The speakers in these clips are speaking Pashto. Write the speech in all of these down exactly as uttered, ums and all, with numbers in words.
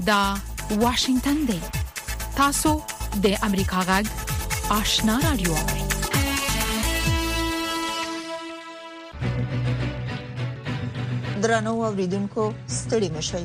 دا واشنگتن دی. تاسو د امریکا غږ آشنا رادیو. درنو اوریدونکو ستړي مشئ.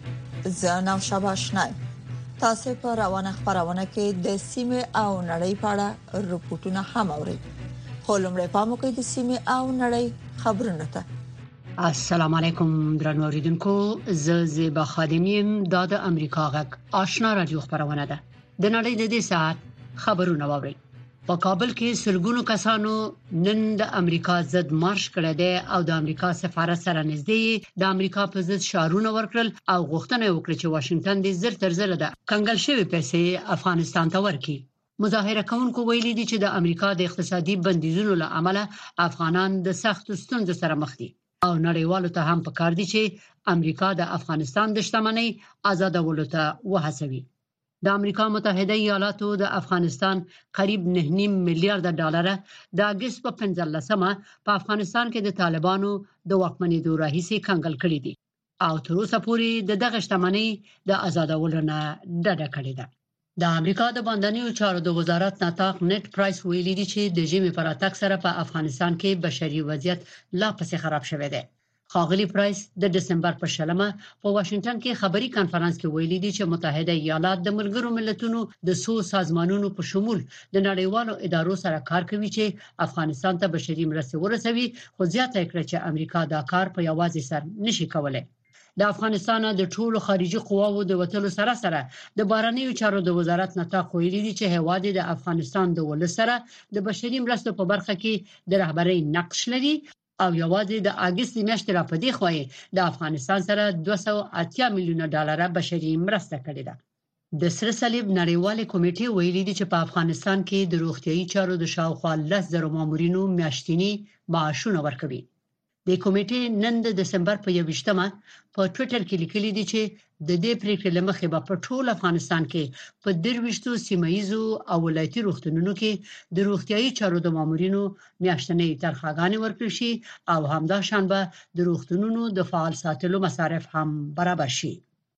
زه نو شابه آشنا. تاسو په روانه خبرونه کې د سیمه او نړۍ په اړه رپورټونه هم اورئ. خو لمړی پام وکړئ د سیمه او نړۍ خبرونه ته. السلام علیکم درنو اوریدونکو، زه زیبا خادمیم. د امریکا غږ آشنا رادیو خبرونه ده. د نړۍ د دې ساعت خبرونه واورئ. په کابل کې سلګونو کسانو نن د امریکا ضد مارش کړی دی او د امریکا سفارت سره نږدې د امریکا په ضد شعارونه ورکړل او غوښتنه وکړه چې واشنگټن دې زر تر زر ده کنګل شوی پیسې افغانستان ته ورکړي. مظاهره کوونکو ویلي دي چې د امریکا د اقتصادي بندیزونو له امله افغانان د سخت ستونزو سره مخ دي او نړیوالو ته هم پکار دي چې امریکا د افغانستان د شتمنۍ آزادولو ته وهڅوي. د امریکا متحده ایالاتو د افغانستان قریب نه نیم میلیارډ ډالر د اگست په پنځلسمه په افغانستان کې د طالبانو د واکمنۍ دوره هیڅ کنګل کړی دي او تر اوسه پورې د دغه شتمنۍ د آزادولو نه ډډه کړې ده. د امریکا د بانډنیو چارو د وزارت نطاق نت پرایس ویلي دی چې د ژمي پر اتاک سره په افغانستان کې بشري وضعیت لا پسې خراب شوی دی. خاغلی پرایس د دسمبر په شلمه په واشنگټن کې خبري کانفرنس کې ویلي دی چې متحده ایالات د ملګرو ملتونو د سو سازمانونو په شمول د نړیوالو ادارو سره کار کوي چې افغانستان ته بشري مرستې ورسوي، خو زیاته کړه چې امریکا دا کار په یوازې سر نشي کولای. د افغانستان د ټولو خارجي قواوو د وټلو سره سره د بارنیو چارو د وزارت نطاق ویلي دی چې هواد د افغانستان د ولس سره د بشري مرستو په برخه کې د رهبرۍ نقش لري او یوازې د اگست میاشتې را پدې خوای د افغانستان سره دوه سوه اتیا میلیونه ډالر بشري مرسته کړې ده. د سره صلیب نړیوال کمیټې ویلي دی چې په افغانستان کې د روغتيایي چارو د شاوخوا لس زره مامورینو میاشتنی معاشونه ورکوي. د کمیټې نن د دسمبر په یوویشتمه په ټوئیټر کې لیکلي دي چې د دې پریکړې لمخې به په ټول افغانستان کې په درويشتو سیمایزو او ولایتي روغتونونو کې د روغتيایي چارو د مامورینو میاشتنی تنخواهګانې ورکړي شي او همدا شان به د روغتونونو د فعال ساتلو مصارف هم برابر شي.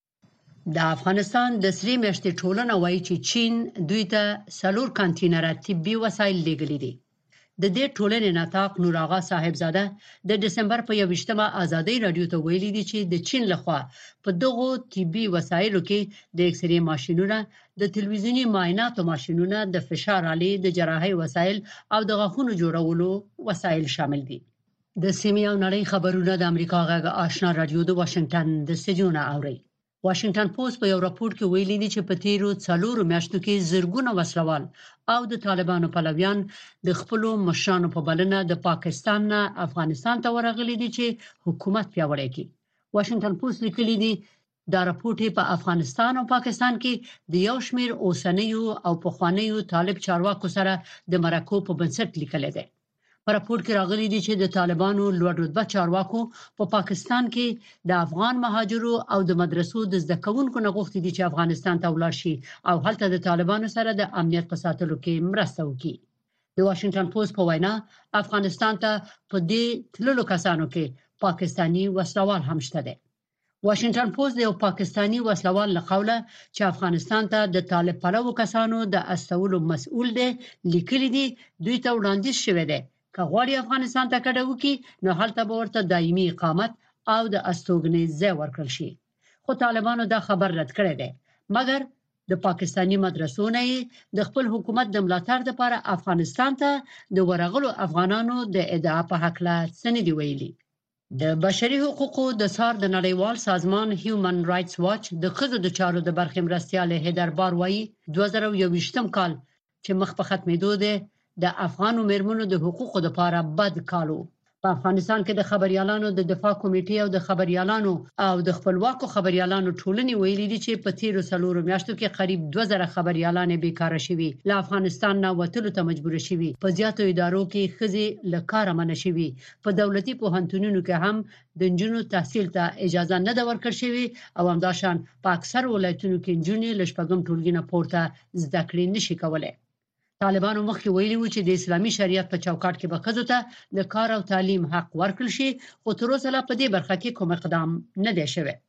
د افغانستان د سری میاشتې ټولنه وایي چې چین دوی ته سلور کانټینر طبي وسایل لېږلي دي. د دې ټولنې نطاق نور آغا صاحبزاده د دسمبر په یوویشتمه ازادي رادیو ته ویلي دي چې د چین لخوا په دغه طبي وسایلو کې د ایکسرې ماشينونه، د تلویزیوني معایناتو ماشينونه، د فشار آلې، د جراحي وسایل او د غاښونو جوړولو وسایل شامل دي. د سیمې او نړۍ خبرونه د امریکا غږ آشنا رادیو د واشنگټن د سټډیو اوري. واشنگټن پوسټ په یو راپور کې ویلي دي چې په تیرو څلورو میاشتو کې زرګونه وسلوال او د طالبانو پلویان د خپل مشرانو په بلنه د پاکستان نه افغانستان ته ورغلي دي چې حکومت پیاوړی کړي. واشنگټن پوسټ لیکلي دي دا راپور په افغانستان او پاکستان کې د یو شمېر اوسنیو او پخوانیو طالب چارواکو سره د مرکو په بنسټ لیکل دي. په راپور کې راغلي دي چې د طالبانو لوړ رتبه چارواکو په پا پاکستان کې د افغان مهاجرو او د مدرسو د زده کوونکو نه غوښتي دي چې افغانستان ته ولاړ شي او هلته د طالبانو سره د امنیت په ساتلو کې مرسته وکړي. د واشنگټن پوسټ په وینا افغانستان ته په دې تللو کسانو کې پاکستانی وسلوال هم شته دي. واشنگټن پوسټ د یو پاکستانی وسلوال له قوله چې افغانستان ته د طالب پلوو کسانو د استولو مسؤل دي لیکلي دي دوی ته وړاندیز شوی دی که غواړي افغانستان ته کډه وکړي نو هلته به ورته دایمي اقامت او د استوګنې ځای ورکړل شي. خو طالبانو دا خبر رد کړی دی، مګر د پاکستانی مدرسو نه د خپل حکومت د ملاتړ لپاره افغانستان ته د ورغلو افغانانو د ادعا په حق لا سند ویلي. د بشري حقوقو د سار د نړیوال سازمان هیومن رائټس واچ د ښځو د چارو د برخې مرستیال هیدر بار وایي دوه زره یوویشتم کال چې مخ په ختمېدو دی د افغانو مېرمنو د حقوقو لپاره بد کالو. په افغانستان کې د خبريالانو د دفاع کمیټې او د خبريالانو او د خپلواکو خبريالانو ټولنې ویلي دي چې په تیرو څلورو میاشتو کې قریب دوه زره خبريالان بیکاره شوي، له افغانستان نه وتلو ته مجبور شوي، په زیاتو ادارو کې ښځې له کاره منع شوي، په دولتي پوهنتونونو کې هم د نجونو تحصیل ته اجازه نه ده ورکړل شوې او همداشان په اکثر ولایتونو کې نجونې له شپږم ټولګي نه پورته زده کړې نشي کولای. طالبانو مخکې ویلي و چې د اسلامي شریعت په چوکاټ کې به ښځو ته د کار او تعلیم حق ورکړل شي، خو تر اوسه لا په دې برخه کې کوم اقدام نه دی شوی.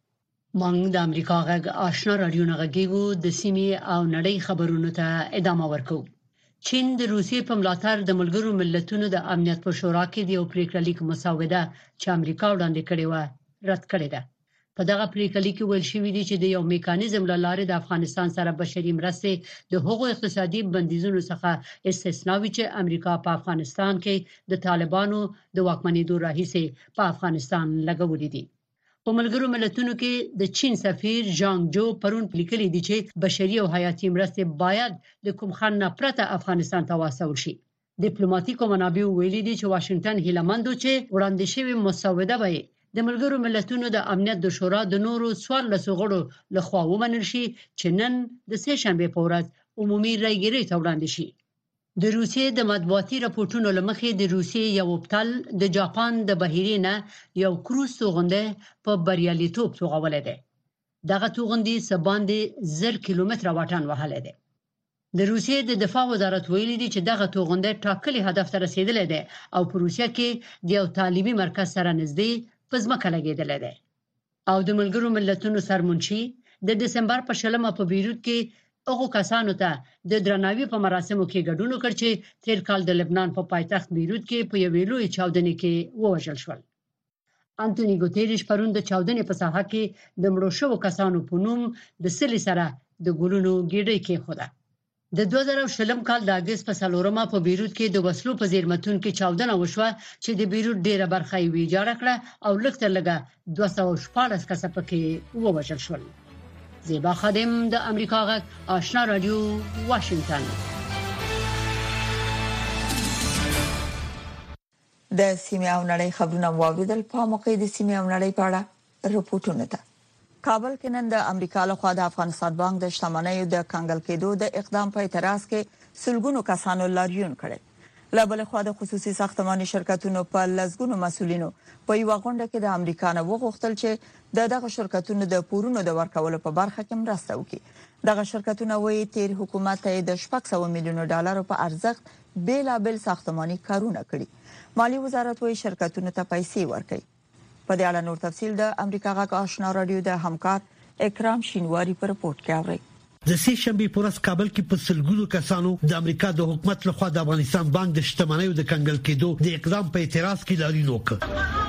مونږ د امریکا غږ آشنا رادیو نه غږیږو د سیمې او نړۍ خبرونو ته ادامه ورکوو. چین د روسیې په ملاتړ د ملګرو ملتونو د امنیت په شورا کې د یو پریکړه لیک مسوده چې امریکا وړاندې کړې و رد کړې ده. په دغه پریکړه لیک کې ویل شوی دی چې د یو میکانیزم له لارې د افغانستان سره بشري مرستې د هغو اقتصادي بندیزونو څخه استثنا وي چې امریکا په افغانستان کې د طالبانو د واکمنېدو راهیسې په افغانستان لګولې دي. په ملګرو ملتونو کې د چین سفیر ژانګ جو پرون لیکلي دي چې بشري او حیاتي مرستې باید د کوم خنډ نه پرته افغانستان ته واستول شي. ډیپلوماټیکو منابعو ویلي دي چې واشنگټن هیلمند چې وړاندې شوی مسوده به د ملګرو ملتونو د امنیت د شورا د نورو څوارلسو غړو لخوا ومنل شي چې نن د سه شنبه په ورځ عمومي رایګیري ته وړاندې شي. د روسیې د مطبوعاتي راپورټونو لمخې د روسیې یو وپتل د جاپان د بهیرې نه یو کروز توغنده په بریالیتوب توغولې ده. دغه توغندي سباندې زر کیلومتره واټن وهلې ده. د روسیې د دفاع وزارت ویلي دی چې دغه توغنده ټاکلي هدف ته رسیدلې ده او په روسیه کې د یو طالبي مرکز سره نږدې په ځمکه لګېدلې ده. او د ملګرو ملتونو سرمنشي د دسمبر په شلمه په بیروت کې هغه کسانو ته د درناوي په مراسمو کې ګډون وکړ چې تیر کال د لبنان په پایتخت بیروت کې په یوې لوی چاودنې کې ووژل شول. انټونی ګوتریش پرون د چاودنې په ساحه کې د مړو شوو کسانو په نوم د سلی سره د ګلونو ګېډۍ کې خوده. د دوه زره شلم کال د اگست په څلورمه په بیروت کې د وسلو په زیرمتون کې چاودنه وشوه چې د بیروت ډیره برخه یې ویجاړه کړه او لږ تر لږه دوه سوه شپاړس کسه پکې ووژل شول. زیبا خادم د امریکا غږ آشنا رادیو واشنگټن. د سیمه او نړۍ خبرونه واوریدل. په موقع د سیمه او نړۍ په اړه رپورټونه ده. کابل کې نن د امریکا لخوا د افغانستان بانک د شتمنیو د کنګل کېدو د اقدام په اعتراض کې سلګونو کسانو لاریون کړي. له بل خوا د خصوصي ساختماني شرکتونو په لزګونو مسولینو په یو غونډه کې د امریکا نه وغوښتل چې د دغه شرکتونو د پورونو د ورکولو په برخه کې مرسته وکړي. دغه شرکتونه وایي تیر حکومت ته د شپږ سوه میلیون ډالر په ارزښت بیلابل ساختماني کارونه کړي. مالی وزارت وایي شرکتونو ته پیسې ورکړي. په دې اړه نور تفصیل د امریکا غږ آشنا رادیو د همکار اکرام شینواری په رپورت کې اوري. د سه شنبه په ورځ کابل کې په سلګونو کسانو د امریکا د حکومت لخوا د افغانستان بانک د شتمنیو د کنګل کېدو د اقدام په اعتراض کې لاریون وکړ.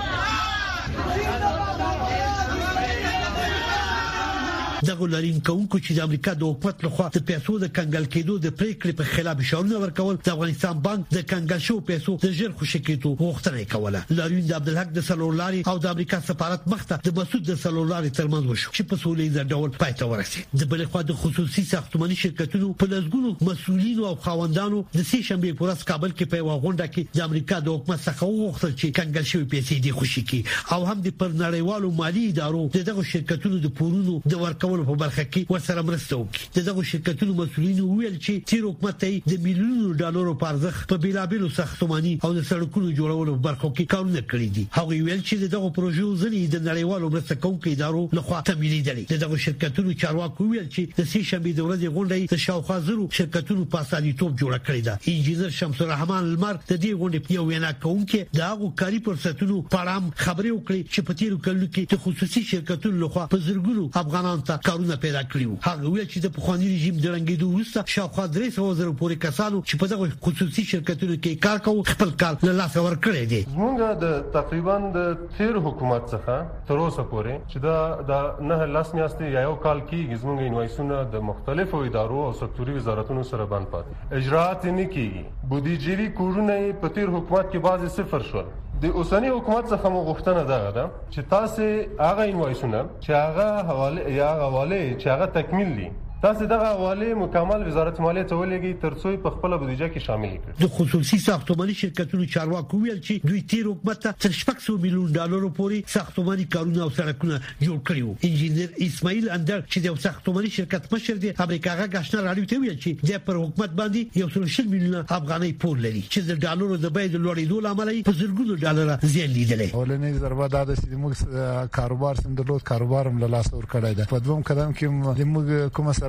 دغه لارین کوونکو چې د امریکا د حکومت لخوا د پیسو د کنګل کېدو د پریکړې په خلاف اشاره ورکول د افغانستان بانک د کنګل شو پیسو د ژر خوشی کېدو غوښتنه کوله. لارین د عبدالحق د سلولاري او د امریکا سفارت مخته د مسعود د سلولاري ترمنځ وشو چې په سولې ډول پای ته ورسید. د بل خوا د خصوصي ساختماني شرکتونو په لږونو مسؤلینو او خاوندانو د سه شنبه په ورځ کابل کې په غونډه کې د امریکا د حکومت څخه وغوښتل چې کنګل شوی پیسې د خوشی کړي او هم د پر نړیوالو مالی ادارو دغه شرکتونو د پورونو د ورکولو په برخه کې ورسره مرسته وکړي. دغه شرکتونو مسؤلینو ویل چې تیر حکومت ته د میلیونونو ډالرو په ارزښت په بیلابلو ساختماني او د سړکونو جوړولو په برخه کې کارونه کړي دي. هغه ویل چې دغه پروژې ځنې د نړیوالو مرسته کوونکو ادارو لخوا تمویلېدلې. دغه شرکتونو چارواکو ویل چې د سه شنبه د ورځې غونډې د شاوخوا زرو شرکتونو په اسانیتوب جوړه کړې ده. انجنیر شمس الرحمن المر د دې غونډې یو وینا کوونکی د هغه کاري فرصتونو په اړه خبرې وکړې چې په تیر کلونو کې د خصوصي شرکتونو لخوا په زرګونو افغانانو ته کارونه پیدا کړیو. هغه ویل چې د پخوانی رژیم د رنګېدو وروسته شاوخوا درې سوه زره پورې کسانو چې په دغه خصوصي شرکتونو کې کار کوي خپل کار له لاسه ورکړی دی. موږ د تقریبا د تیر حکومت څخه تر اوسه پورې چې دا د نه لاس میاشتې یا یو کال کې زموږ انوایسونه د مختلفو ادارو او سکتوري وزارتونو سره بند پاتې اجراءات نه کیږي. بودیجوي کورونه په تیر حکومت کې بعضی صفر شول. د اوسنی حکومت څخه مو غوښتنه ده ده چې تاسو هغه انوایسونه چې هغه حواله یا حواله چې هغه تکمیل دي تاسو دغه حواله مکمل وزارت مالیه ته ولېږئ ترڅو په خپل بودیجه کې شامل کړئ. د خصوصي ساختماني شرکتونو چارواکو ویل چې دوی تیر حکومت ته تر شپږ سوه میلیون ډالر پورې ساختماني کارونه او سړکونه جوړ کړي وو. انجنیر اسماعیل اندر چې د ساختماني شرکت مشر دی امریکا غږ آشنا رادیو ته ویل چې د پر حکومت باندې یو څو شل میلیون افغانۍ پور لري چې د ډالرو د بیې د لوړېدو لامل په زرګونو ډالر زیان لیدلی. ولنې ضربه ده چې موږ کاروبار سم د لوت کاروبار هم له لاس ور کړی ده. په دوم قدم کې موږ کومه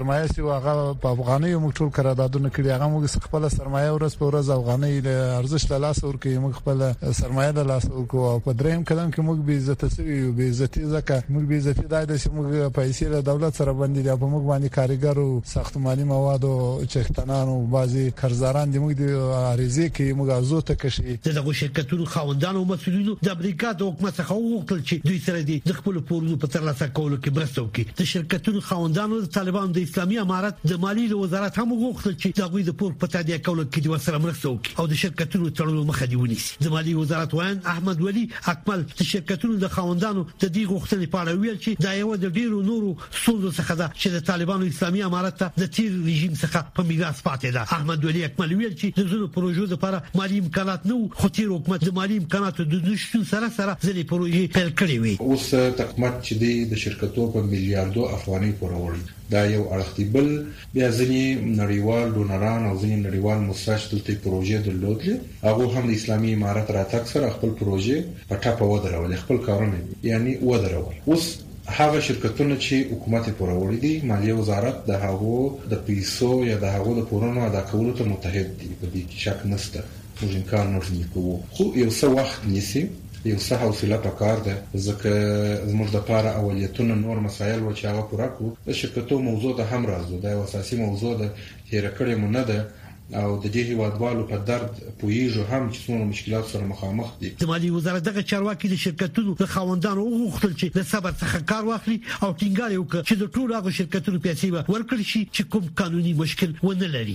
سرمایه سی واغه په افغاني موږ ټول قراردادونه کړی هغه موږ خپل سرمایه ورځ په ورځ افغاني ارزښت لاس ورکړي موږ خپل سرمایه د لاس ورکو او په دریم قدم کې موږ به عزت سوي او به عزت ځکه موږ به عزت دای د موږ پیسې له دولت سره باندې د موږ باندې کارګر او ساختماني مواد او چختنان او بعضي کارزاران د موږ د عریضې کې موږ ازو ته کشي دغه شرکتونو خاوندانو او مسؤلینو د امریکا د حکومت څخه وغوښتل چې دوی سره د خپل پورونو په ترلاسه کولو کې مرسته وکړي. د شرکتونو خاوندانو د طالبانو د اسلامي امارت د مالی وزارت هم وغوښتل چې دغه د پور په تادیه کولو کې د ورسره مرسته وکړي او د شرکتونو تړلو مخه دی ونیسي. د مالی وزارت وایي احمد ولی اکمل د شرکتونو د خاوندانو د دې غوښتنې په اړه ویل چې دا یو د ډیرو نورو ستونزو څخه ده چې د طالبانو اسلامي امارت ته د تیر رژیم څخه په میراث پاتې ده. احمد ولی اکمل ویل چې د زونو پروژو لپاره مالی امکانات نو خو تیر حکومت د مالی امکاناتو د نشټون سره سره ځلې پروژې پیل کړې وي. اوس حکومت چې د شرکتو په میلیارډو افغاني پورول دا یو اړختي بل بیا ځینې نړیوال ډونران او ځینې نړیوال مساج دلته پروژې درلودل هغه هم د اسلامي امارت راتګ سره خپل پروژې په ټاپه ودرول خپل کارونه یعنی ودرول. اوس هغه شرکتونه چې حکومت پورول دي مالیه وزارت د هغو د پیسو یا د هغو د پورونو ادا کولو ته متحد دي په دې کې شک نشته. موږ امکان نه کوو خو یو څه وخت نیسي یو څه حوصله پکار ده ځکه زموږ د لپاره اولیتونه نور مسایل و چې هغه پوره کړو. د شرکتو موضوع د هم راځو د اساسي موضوع د هیر کړې مونږ نه او د دې هیوادوالو په درد پویږو هم چې څومره مشکلات سره مخامخ دي. د مالی وزارت دغه چارواکي د شرکتونو د خاوندانو وغوښتل چې د صبر څخه کار واخلي او ټینګار وکړي چې د ټولو هغه شرکتونو پیسې ورکړي شي چې کوم قانوني مشکل ونه لري.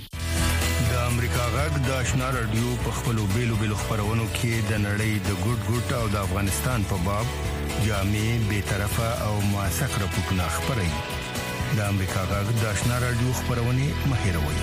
د امریکا غږ د آشنا رادیو په خپلو بیلو بیلو خبرونو کې د نړۍ د ګډ ګډ او د افغانستان په باب جامع به طرفه او موثق راپورټونه خبري. د امریکا غږ د آشنا رادیو خبرونه مهیروي.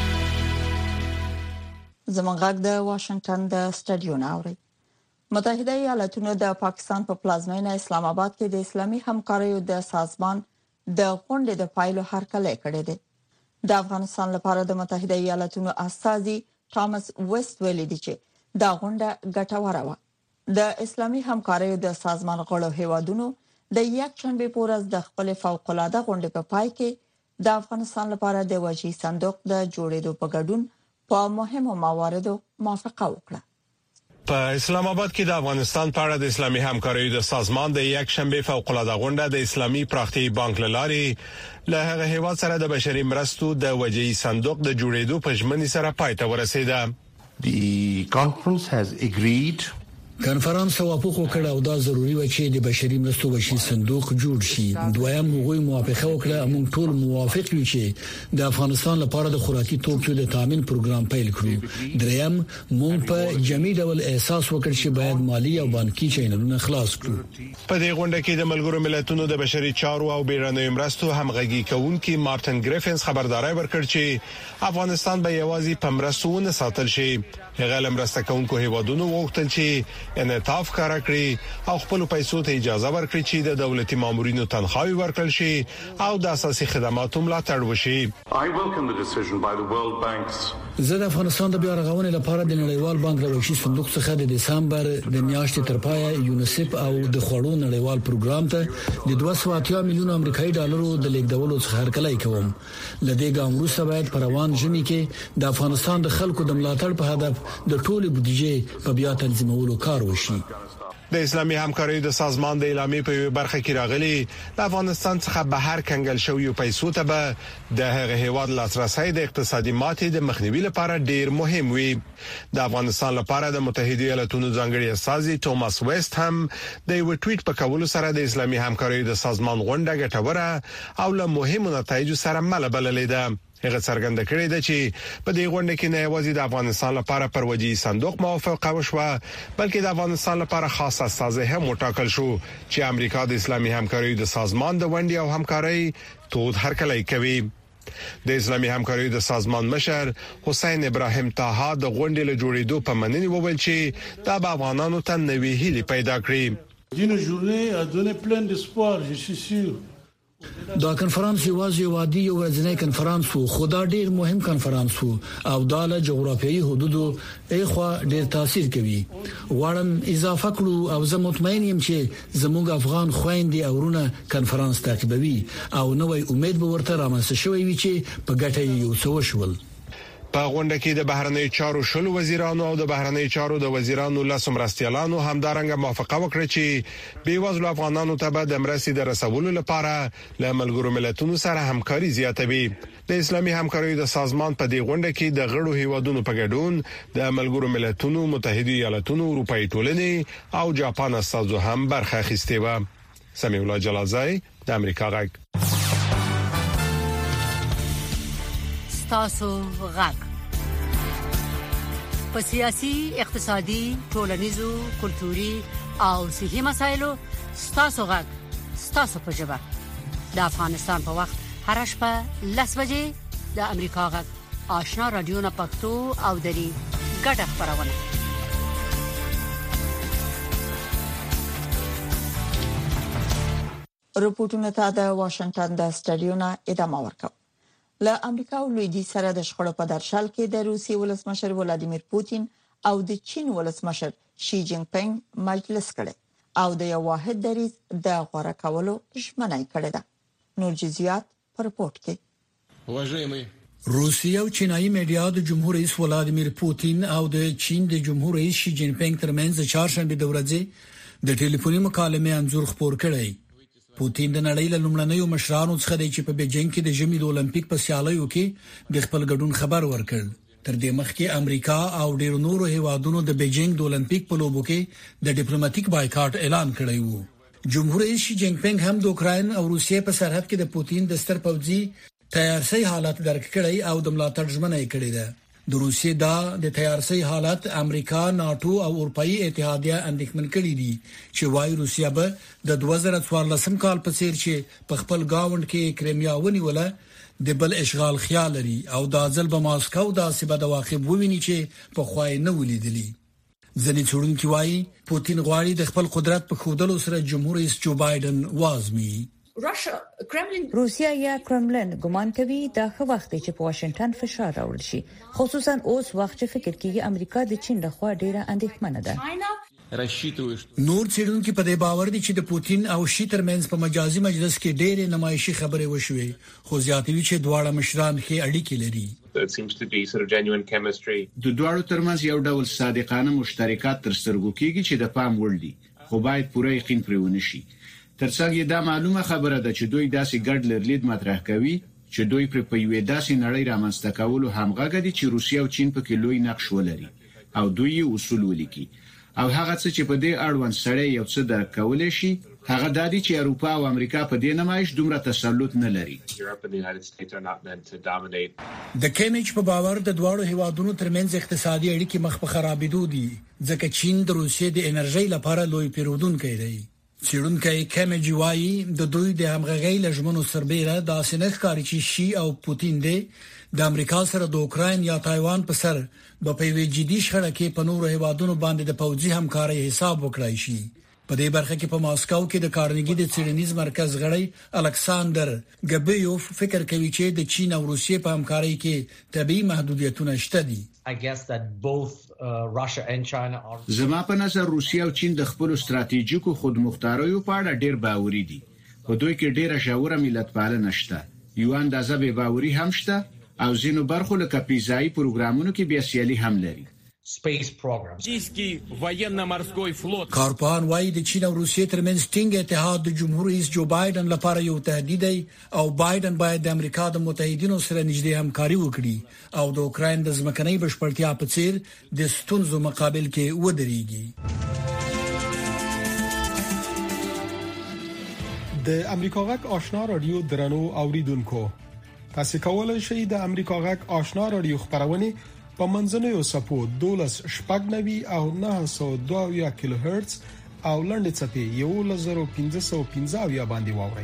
زمونږ غږ د واشنگټن د سټډیو ناوړي. متحده ایالاتونو د پاکستان په پلازمینه اسلام آباد کې د اسلامي همکاریو د سازمان د غونډې د پایلو هرکلی کړی دی. د افغانستان لپاره د متحده ایالاتونو استازي ټامس ویسټ ویلي دي چې دا غونډه ګټوره وه. د اسلامي همکاریو د سازمان غړو هیوادونو د یک شنبه پورز د خپل فوق العاده غونډې په پای کې د افغانستان لپاره د وجهي صندوق د جوړېدو په ګډون په مهمو مواردو موافقه وکړه. په اسلام آباد کې د افغانستان په اړه د اسلامي همکاریو د سازمان د یک شنبه فوق العاده غونډه د اسلامي پراختیایي بانک لارې له هغه هیواد سره د بشري مرستو د وجهي صندوق د جوړېدو په ژمنې سره پای ته ورسېده. The conference has agreed کنفرانس توافق وکړ او دا ضروری و چې د بشري مرستو وشي صندوق جوړ شي. دویم هغوی موافقه وکړه موږ ټول موافق یو چې د افغانستان لپاره د خوراکي توکو د تامین پروګرام پیل کړو. دریم موږ په جمعي ډول احساس وکړ چې باید مالی او بانکي چینلونه خلاص کړو. په دې غونډه کې د ملګرو ملتونو د بشري چارو او بیړنیو مرستو همغږي کوونکي مارټن ګریفنز خبرداري ورکړ چې افغانستان به یوازې په مرستو نه ساتل شي. هغه لمرسته کوونکو هیوادونو وغوښتل چې انعطاف کار کړی او خپل پیسو ته اجازه ورکړي چې د دولتي مامورینو تنخواهي ورکړل شي او د اساسي خدماتو ملاتړ وشي. زه د افغانستان د بیا رغونې لپاره د نړیوال بانک له وشي صندوق څخه د دسمبر د میاشتې تر پایه یونیسف او د خوړو نړیوال پروګرام ته د دوه سوه اتیا میلیون امریکایي ډالرو د لیږدولو څخه هرکلی کوم. لدې ګام وروسته باید پر روان ژمي کې د افغانستان د خلکو د ملاتړ په هدف د ټولو بودیجې په بیا تنظیمولو کار وشي. د اسلامي همکاریو د سازمان د اعلامیې په یوه برخه کې راغلي د افغانستان څخه بهر کنګل شوی پیسو ته به د هغه هیواد لاسرسي د اقتصادي ماتې د مخنیوي لپاره ډیر مهم وي. د افغانستان لپاره د متحده ایالاتونو ځانګړي استازي ټامس ویسټ هم د یو ټویټ په کولو سره د اسلامي همکاریو د سازمان غونډه ګټوره او له مهمو نتایجو سره مل بللې ده. هغه څرګنده کړې ده چې په دې غونډه کې نه یوازې د افغانستان لپاره پر وجهي صندوق موافقه وشوه بلکې د افغانستان لپاره خاص استازي هم وټاکل شو چې امریکا د اسلامي همکاریو د سازمان د ونډې او همکارۍ تود هرکلی کوي. د اسلامي همکاریو د سازمان مشر حسین ابراهیم طه د غونډې له جوړېدو په مننه وویل چې دا به افغانانو ته نوې هیلې پیدا کړي. D'une journée a donné plein d'espoir, je suis sûr. دا کنفرانس یوازې وادي یو ورځنی کنفرانس وو خو دا ډیر مهم کنفرانس وو او دا له جغرافیایي حدودو ایخوا ډیر تاثیر کوي غواړم اضافه کړو او زه مطمئن یم چې زموږ افغان خويندې او ورونه کنفرانس تعقیبوي او نوې امید به ورته رامنځته شوي وي چې په ګټه یو څه وشول. په غونډه کې د بهرنی چارو شلو وزیرانو او د بهرنی چارو د وزیرانو لاسو مرستيالانو همدارنګه موافقه وکړه چې بیوزلو افغانانو ته به د مرستې د رسولو لپاره له ملګرو ملتونو سره همکاري زیاتوي. د اسلامي همکارۍ د سازمان په دې غونډه کې د غړو هیوادونو په ګډون د ملګرو ملتونو، متحده ایالاتونو، اروپאי ټولنې او جاپان استازو هم برخه اخیستې و. سمیع الله جلالزای د امریکا غږ. تاسو غږ په سیاسي، اقتصادي، ټولنیزو، کلتوري او صحي مسایلو تاسو غږ تاسو په ژبه د افغانستان په وخت هر شپه لس بجې د امریکا غږ آشنا رادیو نه پښتو او دري ګډه خبرونه. رپورټونه ته د واشنگټن د سټډیو نه ادامه ورکوي. له امریکا او لویدي سره د شخړو په درشل کې د روسي ولسمشر ولادیمیر پوتین او د چین ولسمشر شي جین پینګ مجلس کړي او د یو واحد دریځ د غوړه کولو ژمنه کړې ده. نور جزئیات پر رپورت کې. روسیه او چینایي میډیا د جمهور رئیس ولادیمیر پوتین او د چین د جمهور رئیس شي جین پینګ ترمنځ د چهارشنبه د ورځې د ټلیفوني مکالمې انځور خپور کړي. پوتین د نړۍ له لومړنیو مشرانو څخه دی چې په بیجینګ کې د ژمي د اولمپیک په سیالیو کې د خپل ګډون خبر ورکړ. تر دې مخکې امریکا او ډېر نورو هیوادونو د بیجینګ د اولمپیک په لوبو کې د ډیپلوماټیک بایکاټ اعلان کړی وو. جمهور رئیس شي جین پینګ هم د اوکرين او روسیې په سرحد کې د پوتین د ستر پوځي تیارسي حالت درک کړی او د ملاتړ ژمنه یې کړې ده. د روسیې دا د تیارسي حالت امریکا، ناتو او اروپאי اتحادیه اندېښمن کړي دي چې وايي روسیا به د دوه زره څوارلسم کال په څیر چې په خپل گاوند کې کریمیا ونیوله د بل اشغال خیال لري او د ځل په ماسکو داسې به د واقع وویني چې په خوای نه ولیدلی. ځینې څېړونکي وايي پوتین غواړي د خپل قدرت په خودلو سره جمهور رئیس جو بایدن وازمي. روسیا یا کرملن ګمان کوي دا خو وخت چې په واشنگټن فشار راوړل شي، خصوصا اوس وخت چې فکر کوي امریکا د چین لخوا ډیره اندېښمنه ده. نور څېړونکي په دې باور دي چې د پوتین او شي ترمنځ په مجازي مجلس کې ډېرې نمایشي خبرې وشوي، خو زیاتوي چې دواړه مشران ښې اړیکې لري. د دواړو ترمنځ یو ډول صادقانه مشترکات تر سترګو کېږي چې د پام وړ دي، خو باید پوره یقین پرې ونشي. ترڅنګ دا معلومه خبره ده چې دوی داسې ګډ لرلید مطرح کوي چې دوی پر په یوې داسې نړۍ رامنځته کولو همغږي دي چې روسیا او چین په کې لوی نقش ولري او دوی اصول ولیکي او هغه څه چې په دې اړوند سره یو څه درک کولای شي هغه د دې چې اروپا او امریکا په دې نمایش دومره تسلط نه لري. د کیمج په باور د دواړو هیوادونو ترمنځ اقتصادي اړیکې مخ په خرابېدو دي ځکه چین د روسیې د انرژي لپاره لوی پیرودونکی دی. څېړونکي کیمج وايي د دوی د همغږۍ لژمنو سربېره د اسنخ کاری چې شي او پوتین دی د امریکا سره د اوکرين یا تایوان په سر په یوې جدي شخړه کې په نورو هیوادونو باندې د پوځي همکارۍ حساب وکړای شي. په دې برخه کې په ماسکو کې د کارنګي د څېړنیز مرکز غړی الکساندر ګبیوف فکر کوي چې د چین او روسیې په همکارۍ کې طبيعي محدودیتونه شته دي. زما په نظر روسیا او چین د خپل ستراتیژیکو خودمختاریو په اړه ډېر باوري دي. په دوی کې ډېر ژوره ملتپالنه شته. یو اندازه به باوري هم شته او ځینو برخو لکه پیزایی پروګرامونو کې بیا سیالي هم لري. کارپان وايي د چین او روسیې ترمنځ ټینګ اتحاد د جمهور رئیس جو بایدن لپاره یو تهدید دی او بایدن باید د امریکا د متحدینو سره نږدې همکاري وکړي او د اوکرين د ځمکنۍ بشپړتیا په څیر د ستونزو مقابل کې ودرېږي. د امریکا غږ آشنا رادیو درنو اوریدونکو، تاسو کولای شئ د امریکا غږ آشنا رادیو خبرونه په منځنوي سپو دولس شپږ نوي او نه سو دوه کیلو هرتز او لنډ چپی یو لزر پنځه سو پنځه یا باندې واوري.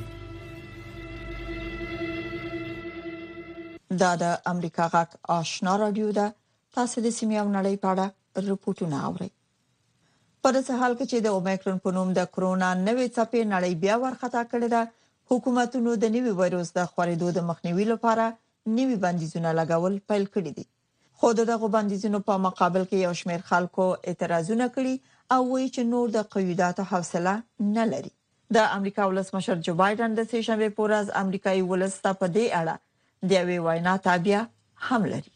دا د امریکا غږ آشنا رادیو ده. تاسو د سیمې او نړۍ په اړه رپورټونه اورئ. په داسې حال کې چې د اومیکرون په نوم د کرونا نوې څپې نړۍ بیا ورختا کړې ده، حکومتونو د نوي وایروس د خورېدو د مخنیوي لپاره نوي بندیزونه لګول پیل کړي دي. خو دغه بندیزونو په مقابل کې یو شمېر خلکو اعتراضونه کړي او وایي چې نور د قیوداتو حوصله نه لري. د امریکا ولسمشر جو بایدن د سه شنبه په ورځ امریکایي ولستا په دې اړه د وی وینا تابع هم لري.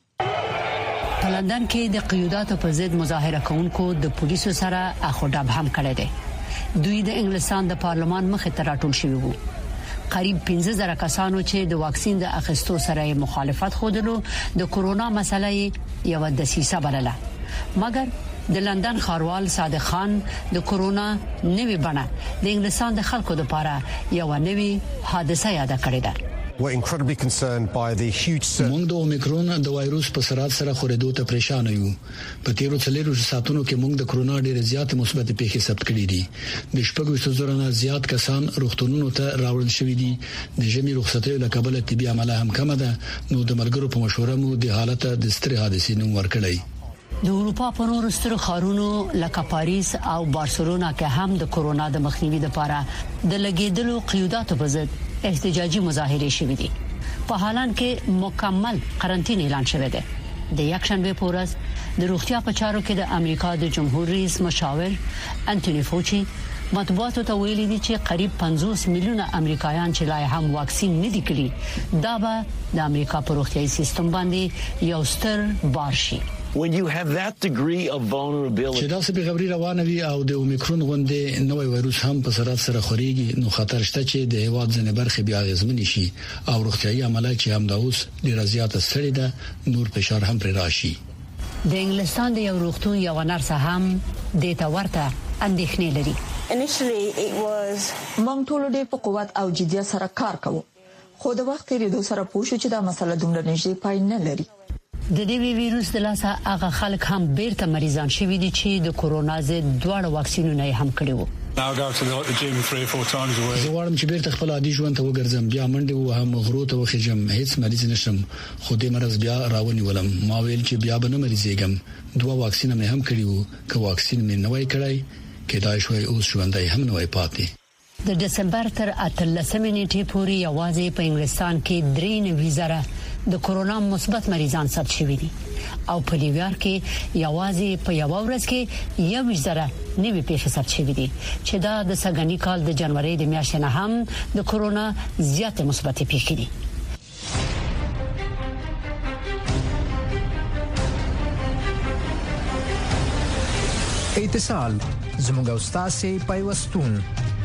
په لندن کې د قیوداتو په ضد مظاهره کوونکو د پولیسو سره اخوډاب هم کړی دی. دوی د انګلستان د پارلمان مخې ته راټول شوي وو. قریب پنځه زره کسانو چې د واکسین د اخیستو سره مخالفت خوده د کورونا مسلې یو د دسیسه بلله. مګر د لندن ښاروال صادق خان د کورونا نوې بڼه د انګلستان د خلکو لپاره یو نوې حادثه یاد کړې ده. We're incredibly concerned by the huge surge. موږ د اومیکرون د وایروس په سرعت سره خورېدو ته پریشان یو. په تیرو څلورو ساعتونو کې موږ د کورونا ډېر زیات مثبت پیښې ثبت کړې دي. د شپږو زرو نه زیات کسان روغتونونو ته راوړل شوي دي. د ژمي رخصتۍ له کبله طبي عمله هم کمه ده. نو د ملګرو په مشوره مو د حالت د سترې حادثې نوم ورکړی. د اروپا په نورو سترو ښارونو لکه پاریس او بارسلونا کې هم د کورونا د مخنیوي لپاره د لګیدلو قیوداتو په ضد احتجاجي مظاهره شوې دي. په حالان کې مکمل قرنطین اعلان شوی دی. د یکشنبه په ورځ د روغتیا په چارو کې د امریکا د جمهور رئیس مشاور انټونی فوچي مطبوعاتو ته ویلي دي چې قریب پنځوس میلیونه امریکایان چې لا هم واکسین نه دي کړي دا به د امریکا په روغتیايي سیستم باندې یو ستر بار شي. When you have that degree of vulnerability چې دا څه به خبري روانه وي او د اومیکرون غونډې نوې وایروس هم په سرعت سره خوريږي نو خطر شته چې د هیواد ځنې برخې بیا غزمنی شي او روغتيایي عملیات چې هم دا اوس ډیر زیات ستړي ده نور فشار هم پر راشي. د انګلستان د یو روغتون یو نرس هم د تا ورته اندېښنې لري. Initially it was موږ ټول ډېر په قوت او جديت سره کار کوو. خو د وخت تیریدو سره پوه شو چې دا مسله دومره نږدې پای نه لري. د دې ویروس د لاسه هغه خلک هم بیرته مریضان شوي دي چې د کورونا ضد دواړه واکسینونه هم کړي وو. زه غواړم چې بیرته خپل عادي ژوند ته وګرځم بیا منډه وهم غرو ته وخېجم هیڅ مریض نشم خو دې مرز بیا راونیولم ما ویل چې بیا به نه مریضېږم دوه واکسین مې هم کړی وو که واکسین مې نه وای کړی کېدای شوی اوس ژوندۍ هم نه وای پاتې. د دسمبر تر اتلسمې نیټې پورې یوازې په انګلستان کې درې نوي زره د کورونا مثبت مریضان ثبت شوي دي او په نیویارک کې یوازې په یو ورځ کې یو زره نوي پیښې ثبت شوي دي چې دا د سګنی کال د جنوري د میاشتې نه هم د کورونا زیات مثبت پیښې دي. اتصال زموږ استاد پیوستون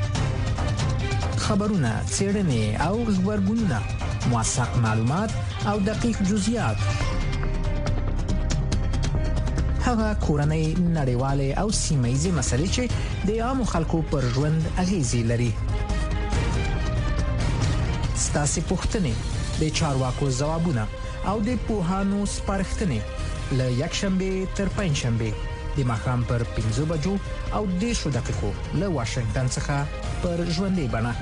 خبرونه څېړنې او خبرګونونه موثق معلومات او دقیق جزئیات هغه کورنۍ نړیواله او سیمایي مسلې چې د عامو خلکو پر ژوند اغیزې لري. ستاسو پوښتنې د چارواکو ځوابونه او د پوهانو سپارښتنې له یکشنبه تر پنځشنبه د ماښام پر پنځه بجو او دیشو دقیقو له واشنگټن څخه پر ژوندۍ بڼه.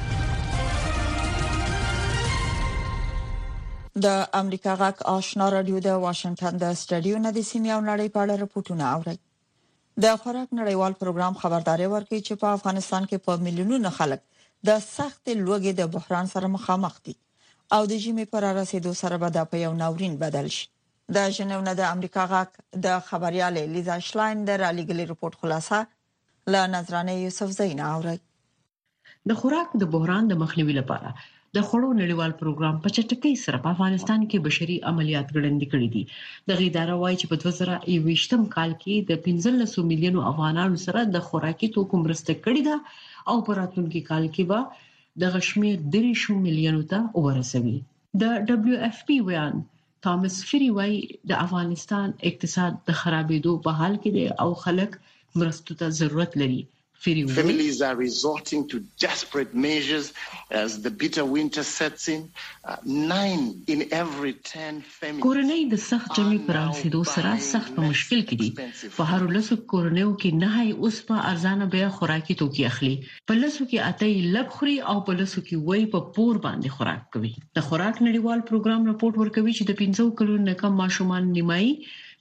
د امریکا غاک آشنا رادیو د واشنگټن د سټډیو نه د سیمې او نړۍ په اړه راپورټونه اوري. د خوراک نړیوال پروګرام خبرداري ورکړي چې په افغانستان کې په میلیونونو خلک د سخت لوږې د بحران سره مخامخ دي او د ژمي پر رسیدو سره به د په یو ناورین بدل شي. د ژنیو نه د امریکا غاک د خبريال لیزا شلاین د رالیګلي رپورت خلاصه ل نظرانه یوسف زین اوري. د خوراک د بحران د مخنیوي لپاره د خړو نړیوال پروګرام په چټکۍ سره په افغانستان کې بشري عملیات ګړندې کړې دي. د غیداره وایي چې په دوه زره یوویشتم کال کې د پنځلس میلیونو افغانانو سره د خوراکي توکو مرسته کړې ده او په راتلونکي کال کې به د غشمیر دریش میلیونو ته ورسوي. د دبليو اف پی ویان توماس فری وایي د افغانستان اقتصاد د خرابېدو په حال کې دی او خلک مرستو ته ضرورت لري. Families are resorting to desperate measures as the bitter winter sets in. Uh, nine in every ten families. کورنۍ د سخت جمعي پر رسیدو سره سخت په مشکل کې دي. په هر لسو کورنیو کې نه هي اوس په ارزانه بیا خوراکي توکي اخلي. په لسو کې اته لږ خوري او په لسو کې وای په پور باندې خوراک کوي. د خوراک نړیوال پروګرام راپورټ ورکوي چې د پنځو کلونو نه کم ماشومان نیمایي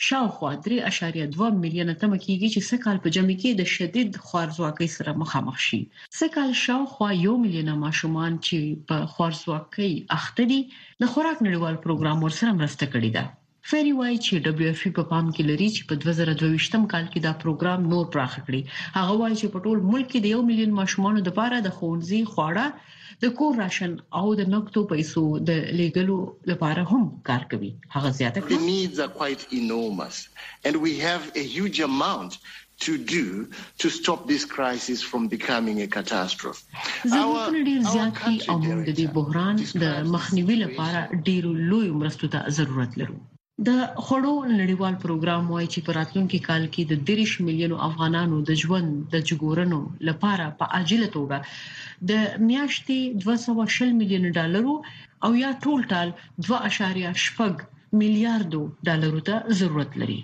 شاوخوا درې اشاریه دوه میلیونه تمه کیږي چې سکهال په جمع کې د شدید خوارزواکۍ سره مخامخ شي. سکهال شاوخوا یو میلیونه ماشومان چې په خوارزواکۍ اخته دي د خوراک نړیوال پروګرام ورسره مرسته کړې ده. فری وای چې دبليو اف پی په پام کې لري چې په دوه زره دوه کال کې دا پروګرام نور پراخ کړي. هغه وایي چې په ټول ملک کې د یو میلیون ماشومانو لپاره د ښوونځي خواړه د کور راشن او د نقدو پیسو د لیګلو لپاره هم کار کوي. هغه زیاته کړي The needs are quite enormous and we have a huge amount to do to stop this crisis from becoming a catastrophe. ضرورتونه ډیر زیات دي او موږ د دې بحران د مخنیوي لپاره ډیر لوی مرستو ته ضرورت لرو. د خړو نړیوال پروګرام وایي چې په راتلونکي کال کې د دېرش میلیونو افغانانو د ژوند د جګورنو لپاره په عاجله توګه د میاشتې دوه سوه شل میلیون ډالرو او یا ټول ټال دوه اشاریه شپږ میلیارډ ډالرو ته ضرورت لري.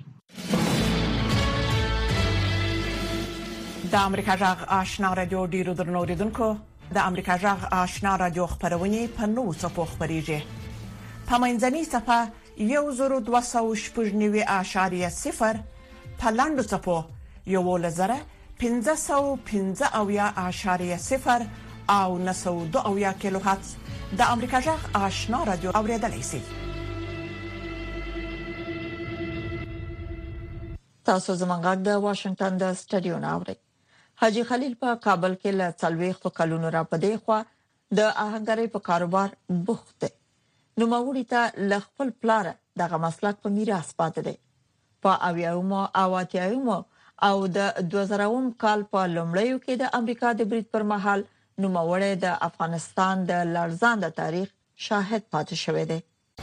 د امریکا جغ آشنا رادیو ډیرو درنو اوریدونکو د امریکا جغ آشنا رادیو خبرونه په نو صفو خبريږي. په منځني صفه یو زرو دوه سوه شپږ نوي اشاریه صفر په لاندو صفو یو لزره پنځه سوه پنځه اویا اشاریه صفر او نه سوه دوه اویا کیلو هرتز د امریکا جغ آشنا رادیو اوریدلای شئ. تاسو زمونږ د واشنگټن د سټډیو ناوړي. حاجی خلیل په کابل کې له څلويخ کلونو را پدې خو د اهنګرۍ په کاروبار بوخت دی. نو موري ته لخپل پلار دغه مسلک په میراث پاتې دی. په اویاومو او اتیاومو او د دوه زره کال په لومړیو کې د امریکا د برید پر مهال نو موري د افغانستان د لړزاند تاریخ شاهد پاتې شوی دی.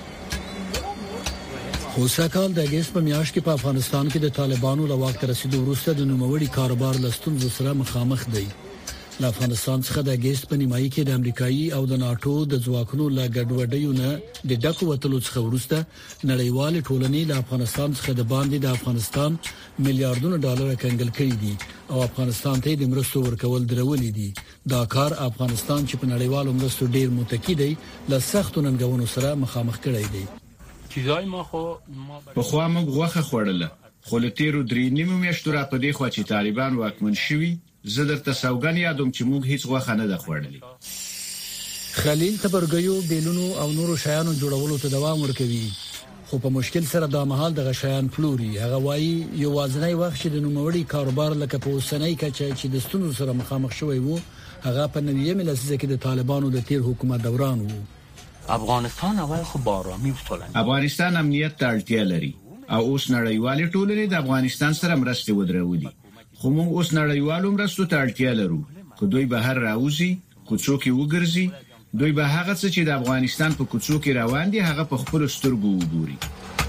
اوساکال د اگست په میاشت کې په افغانستان کې د طالبانو له واک ته رسیدو وروسته د نوموړي کاروبار لستون سره مخامخ دی. له افغانستان څخه د اگست په نیمایي کې د امریکایي او د ناتو د ځواکونو لا ګډوډیو نه د ډکو وټلو څخه وروسته نړیوال ټولنې له افغانستان څخه د باندې د افغانستان میلیارډونو ډالر کنګل کړي دي او افغانستان ته د مرستو ورکول درولې دي. دا کار افغانستان چې په نړیوالو مرستو ډیر متکی دی له سختو ننګونو سره مخامخ کړي دي. چیزای ما خو په خوا موږ غوخه خوړله خو له تیرو درې نیمو میاشتو را پدې خو چې طالبان واکمن شوي زه درته سوګن یادوم چې موږ هیڅ غوښه نه ده خوړلې. خلیل تبرګیو بیلونو او نورو شیانو جوړولو ته دوام ورکوي خو په مشکل سره د مهال د غشیان پلوري. هغه وایي یو وازنی وخت چې د نوموړي کاروبار لکه په اوسنۍ کچه چې د ستونزو سره مخامخ شوی وو هغه په نویمه لسیزه کې د طالبانو د تیر حکومت دوران وو. افغانستان اول خو بارامي وټولن افغانستان امنیت ته اړتیا لري او اوس نړیوال ټولنې د افغانستان سره مرسته ودرولي. خو موږ اوس نړیوالو مرستو ته اړتیا لرو. خو دوی بهر راوځي کوڅو کې وګرځي دوی به هغه څه چې د افغانستان په کوڅو کې روان دي هغه په خپل سترګو وګوري.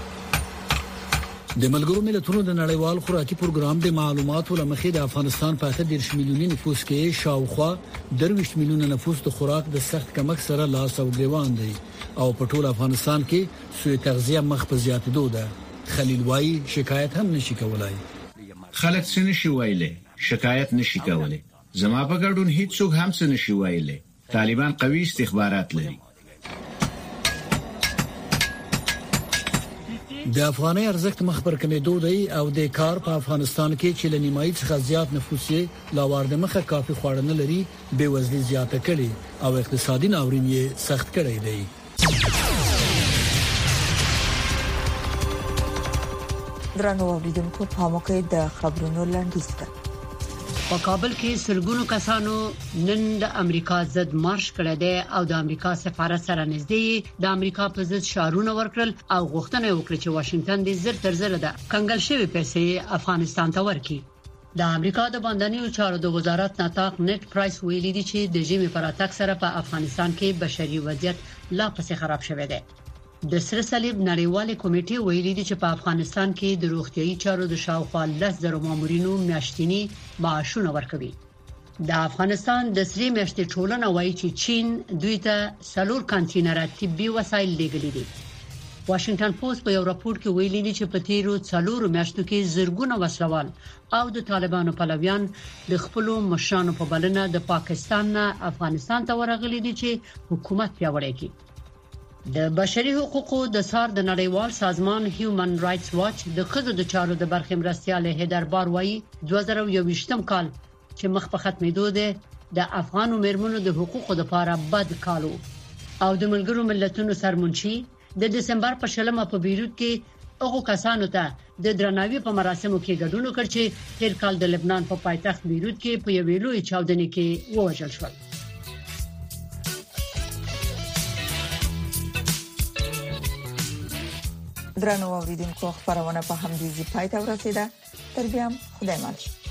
د ملګرو ملتونو د نړیوال خوراکي پروګرام د معلوماتو لمخې د افغانستان په اته دیرش میلیوني نفوس کې شاوخوا درویشت میلیونه نفوس د خوراک د سخت کمښت سره لاس او ګریوان دي او په ټول افغانستان کې سوء تغذیه مخ په زیاتېدو ده. خلیل وایي شکایت هم نشي کولای. خلک څه نشي وایلی شکایت نشي کولای. زما په ګډون هیڅ څوک هم څه نشي وایلی. طالبان قوي استخبارات لري. د افغاني ارزښت مخ پر کمیدو دی او د کار په افغانستان کې چې لنیمایي څخه زیات نفوس یې لاوړ د مخه کافي خواړه نه لري بے وزلي زیاته کړي او اقتصادي ناورین یې سخت کړی دی. درنو اوریدونکو په موقع د خبرونو لاندې ست په کابل کې سلګونو کسانو نن د امریکا ضد مارش کړی دی او د امریکا سفارت سره نږدې د امریکا په ضد شعارونه ورکړل او غوښتنه وکړه چې واشنگټن د زر تر زر د کنګل شوی پیسې افغانستان ته ورکړي. د امریکا د باندنیو چارو د وزارت نطاق نت پرایس ویلي دی چې د جمی پر اتاک سره په افغانستان کې بشري وضعیت لا پسې خراب شوی دی. د سره صلیب نړیوال کمیټې ویلي دی چې په افغانستان کې د روغتيایي چارو د شاوخوا لس زره مامورینو میاشتنی معاشونه ورکوي. د افغانستان د سری میاشتې ټولنه وایي چې چین دوی ته سلور کانټینرات طبي وسایل لګلي دي. واشنگټن پوسټ په یو راپور کې ویلي دی چې په تیرو څلورو میاشتو کې زرګونه وسلوال او د طالبانو پلویان د خپل مشرانو په بلنه د پاکستان نه افغانستان ته ورغلي دي چې حکومت پیاوړی کړي. د بشري حقوقو د سار د نړیوال سازمان هیومن رائټس واچ د خزو د چارو د برخې مرستيال هیدر باروي دوه زره یوویشتم کال چې مخ په ختمېدو ده د افغان مېرمنو د حقوقو لپاره بد کالو او د ملګرو ملتونو سرمنشي د دسمبر په شلمه په بیروت کې هغه کسانو ته د درناوي په مراسمو کې ګډون وکړ چې تیر کال د لبنان په پایتخت بیروت کې په یوې لوی چاودنې کې ووژل شول. درنو اوریدونکو خبرونه په همدې ځای پای ته ورسیده. تر بیا خدای مل.